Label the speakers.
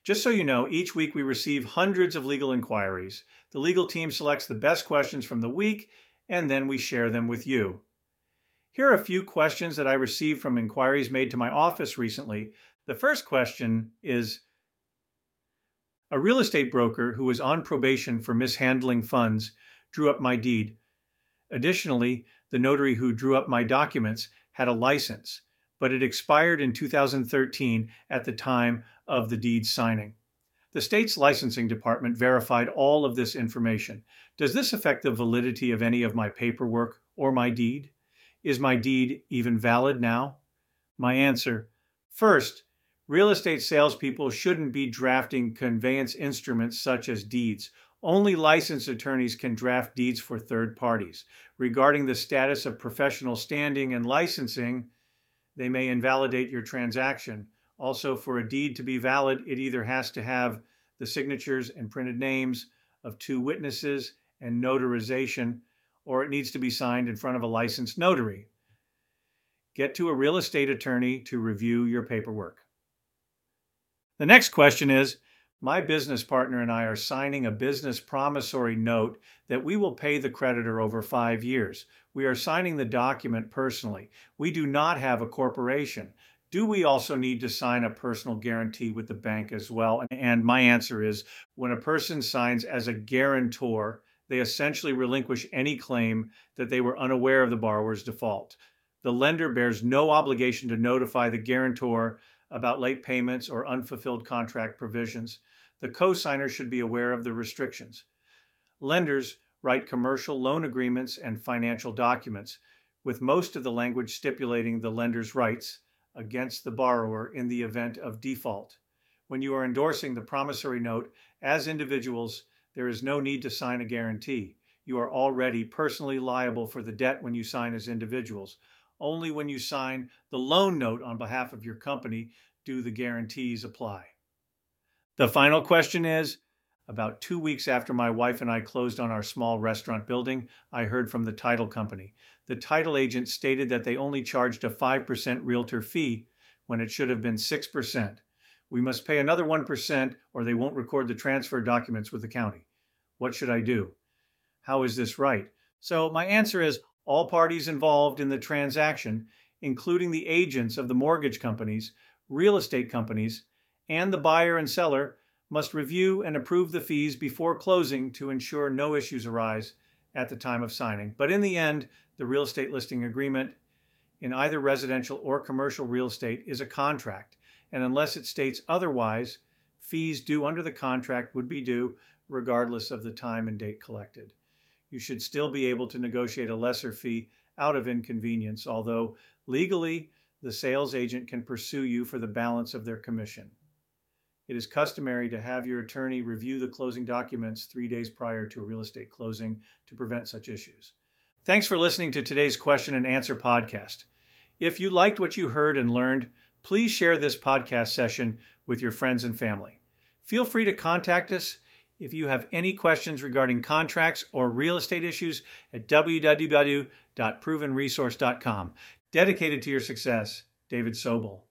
Speaker 1: Just so you know, each week we receive hundreds of legal inquiries. The legal team selects the best questions from the week, and then we share them with you. Here are a few questions that I received from inquiries made to my office recently. The first question is, a real estate broker who was on probation for mishandling funds drew up my deed. Additionally, the notary who drew up my documents had a license, but it expired in 2013 at the time of the deed signing. The state's licensing department verified all of this information. Does this affect the validity of any of my paperwork or my deed? Is my deed even valid now? My answer: first, real estate salespeople shouldn't be drafting conveyance instruments such as deeds. Only licensed attorneys can draft deeds for third parties. Regarding the status of professional standing and licensing, they may invalidate your transaction. Also, for a deed to be valid, it either has to have the signatures and printed names of 2 witnesses and notarization, or it needs to be signed in front of a licensed notary. Get to a real estate attorney to review your paperwork. The next question is, my business partner and I are signing a business promissory note that we will pay the creditor over 5 years. We are signing the document personally. We do not have a corporation. Do we also need to sign a personal guarantee with the bank as well? And my answer is, when a person signs as a guarantor, they essentially relinquish any claim that they were unaware of the borrower's default. The lender bears no obligation to notify the guarantor about late payments or unfulfilled contract provisions. The co-signer should be aware of the restrictions. Lenders write commercial loan agreements and financial documents, with most of the language stipulating the lender's rights against the borrower in the event of default. When you are endorsing the promissory note as individuals, there is no need to sign a guarantee. You are already personally liable for the debt when you sign as individuals. Only when you sign the loan note on behalf of your company do the guarantees apply. The final question is, about 2 weeks after my wife and I closed on our small restaurant building, I heard from the title company. The title agent stated that they only charged a 5% realtor fee when it should have been 6%. We must pay another 1% or they won't record the transfer documents with the county. What should I do? How is this right? So my answer is, all parties involved in the transaction, including the agents of the mortgage companies, real estate companies, and the buyer and seller, must review and approve the fees before closing to ensure no issues arise at the time of signing. But in the end, the real estate listing agreement in either residential or commercial real estate is a contract, and unless it states otherwise, fees due under the contract would be due regardless of the time and date collected. You should still be able to negotiate a lesser fee out of inconvenience, although legally, the sales agent can pursue you for the balance of their commission. It is customary to have your attorney review the closing documents 3 days prior to a real estate closing to prevent such issues. Thanks for listening to today's question and answer podcast. If you liked what you heard and learned, please share this podcast session with your friends and family. Feel free to contact us if you have any questions regarding contracts or real estate issues at www.provenresource.com. Dedicated to your success, David Sobel.